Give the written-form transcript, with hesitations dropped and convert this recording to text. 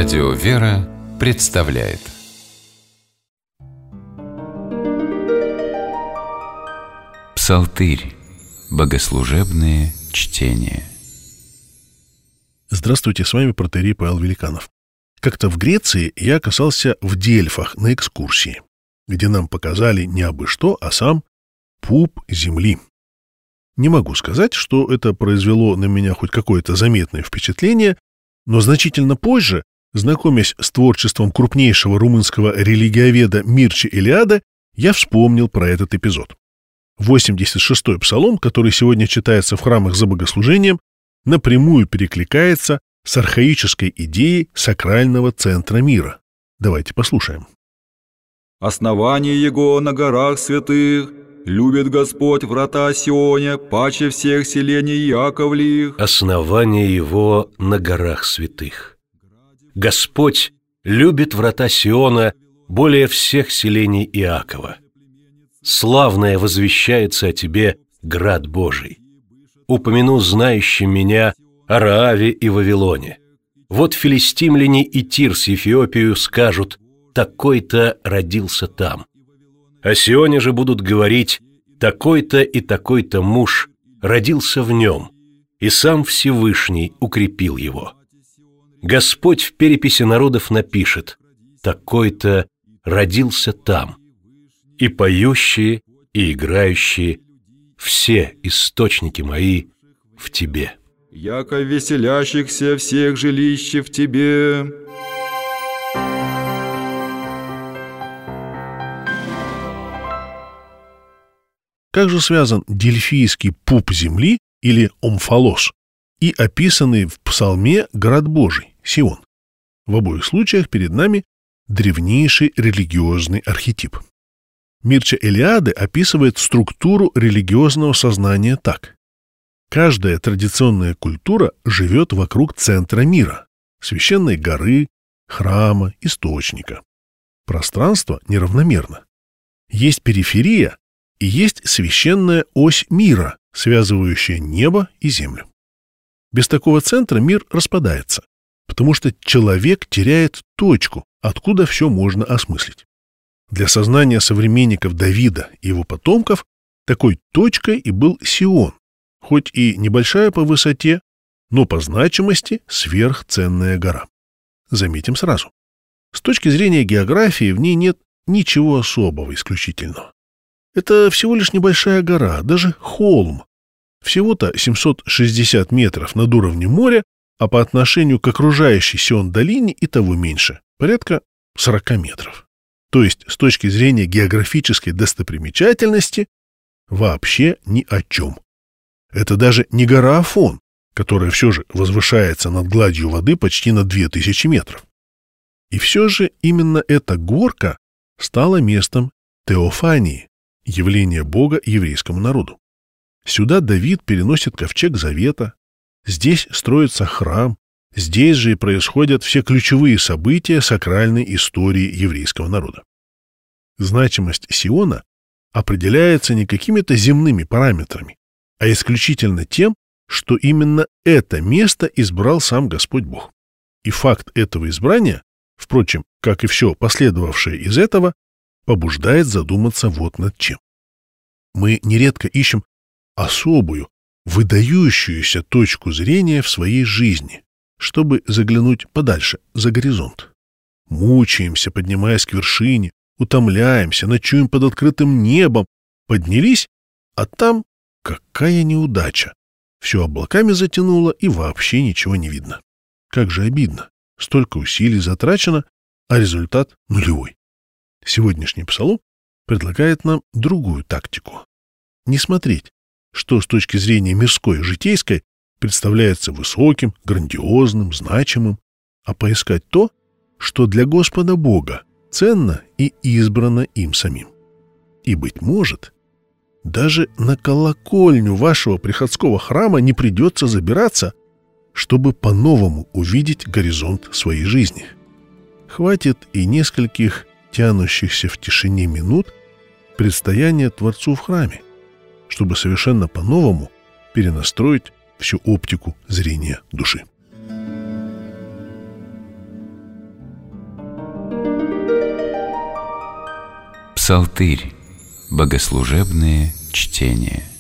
Радио «Вера» представляет Псалтырь. Богослужебные чтения. Здравствуйте, с вами протоиерей Павел Великанов. Как-то в Греции я оказался в Дельфах на экскурсии, где нам показали не абы что, а сам пуп Земли. Не могу сказать, что это произвело на меня хоть какое-то заметное впечатление, но значительно позже, знакомясь с творчеством крупнейшего румынского религиоведа Мирча Элиада, я вспомнил про этот эпизод. 86-й псалом, который сегодня читается в храмах за богослужением, напрямую перекликается с архаической идеей сакрального центра мира. Давайте послушаем. «Основание Его на горах святых, любит Господь врата Сионе, паче всех селений Яковлих». Основание Его на горах святых. Господь любит врата Сиона более всех селений Иакова. Славное возвещается о тебе, град Божий. Упомяну знающим меня о Рааве и Вавилоне. Вот филистимляне и Тир с Эфиопию скажут: такой-то родился там. О Сионе же будут говорить: такой-то и такой-то муж родился в нем, и сам Всевышний укрепил его. Господь в переписи народов напишет: такой-то родился там. И поющие, и играющие, все источники мои в тебе. Яко веселящихся всех жилищ в тебе. Как же связан дельфийский пуп земли или омфалос и описанный в псалме град Божий, Сион? В обоих случаях перед нами древнейший религиозный архетип. Мирча Элиады описывает структуру религиозного сознания так. Каждая традиционная культура живет вокруг центра мира, священной горы, храма, источника. Пространство неравномерно. Есть периферия и есть священная ось мира, связывающая небо и землю. Без такого центра мир распадается, потому что человек теряет точку, откуда все можно осмыслить. Для сознания современников Давида и его потомков такой точкой и был Сион, хоть и небольшая по высоте, но по значимости сверхценная гора. Заметим сразу. С точки зрения географии в ней нет ничего особого, исключительного. Это всего лишь небольшая гора, даже холм. Всего-то 760 метров над уровнем моря, а по отношению к окружающей Сион долине и того меньше, порядка 40 метров. То есть, с точки зрения географической достопримечательности, вообще ни о чем. Это даже не гора Афон, которая все же возвышается над гладью воды почти на 2000 метров. И все же именно эта горка стала местом теофании, явления Бога еврейскому народу. Сюда Давид переносит ковчег завета, здесь строится храм, здесь же и происходят все ключевые события сакральной истории еврейского народа. Значимость Сиона определяется не какими-то земными параметрами, а исключительно тем, что именно это место избрал сам Господь Бог. И факт этого избрания, впрочем, как и все последовавшее из этого, побуждает задуматься вот над чем. Мы нередко ищем особую, выдающуюся точку зрения в своей жизни, чтобы заглянуть подальше, за горизонт. Мучаемся, поднимаясь к вершине, утомляемся, ночуем под открытым небом, поднялись, а там какая неудача. Все облаками затянуло, и вообще ничего не видно. Как же обидно. Столько усилий затрачено, а результат нулевой. Сегодняшний псалом предлагает нам другую тактику. Не смотреть, что с точки зрения мирской и житейской представляется высоким, грандиозным, значимым, а поискать то, что для Господа Бога ценно и избрано им самим. И, быть может, даже на колокольню вашего приходского храма не придется забираться, чтобы по-новому увидеть горизонт своей жизни. Хватит и нескольких тянущихся в тишине минут предстояния Творцу в храме, чтобы совершенно по-новому перенастроить всю оптику зрения души. Псалтырь. Богослужебные чтения.